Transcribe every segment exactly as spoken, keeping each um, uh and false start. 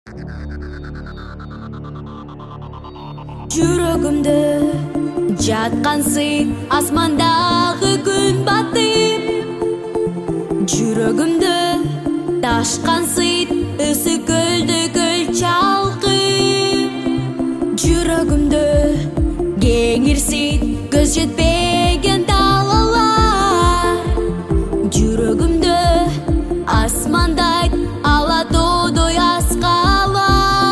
Жүрөгүмдө жаткансың асмандагы күн батып, жүрөгүмдө ташкансың ысы көлдө көл чалкып, жүрөгүмдө кеңирсин көз жетпеген талалар, жүрөгүмдө асмандай ала тоодой аскалар.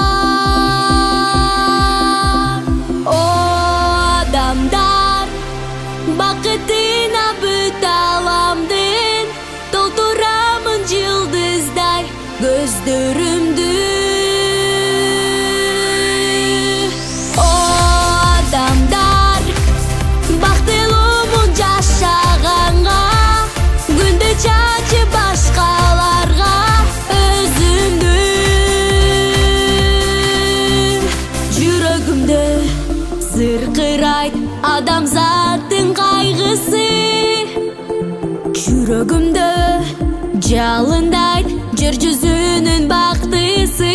О адамдар, бакытына бүт аламдын, толтурамын жылдыздай көздөрүмдү. О адамдар, бактылуумун жашаганга, күндө чачып башкаларга өзүмдү. Жүрөгүмдө сыркырайт адамзаттын кайгысы, жүрөгүмдө жалындайт жер жүзүнүн бактысы,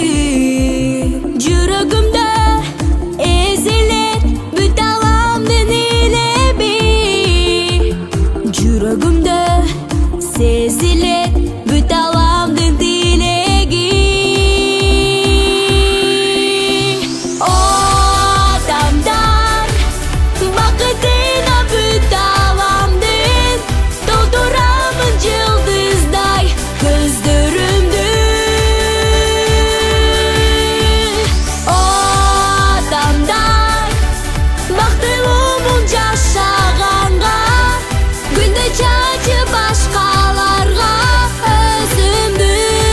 жүрөгүмдө эзилет бүт аламдын илеби, жүрөгүмдө сезилет бүт аламдын тилеги. О адамдар, бакытына бүт аламдын, толтурамын жылдыздай көздөрүмдү. О адамдар, бактылуумун жашаганга, күндө чачып башкаларга өзүмдү.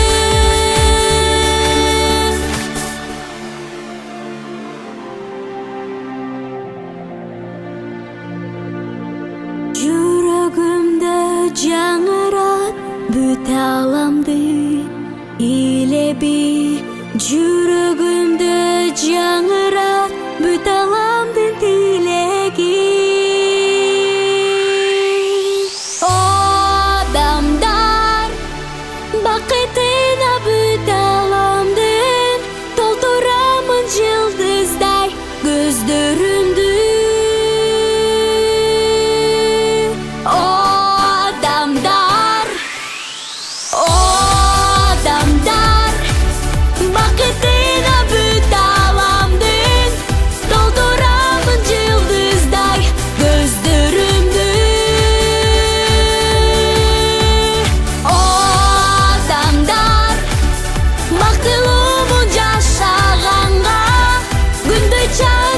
Жүрөгүмдө жаңырат бүт аламдын илеби, жүрөгүмдө жаңырат бүт аламдын тилеги. О адамдар, бакытына бүт аламдын, толтурамын жылдыздай көздөрүмдү. О адамдар, о адамдар, бакытына бүт аламдын, толтурамын жылдыздай көздөрүмдү. О адамдар, бактылуумун жашаганга, күндө чачып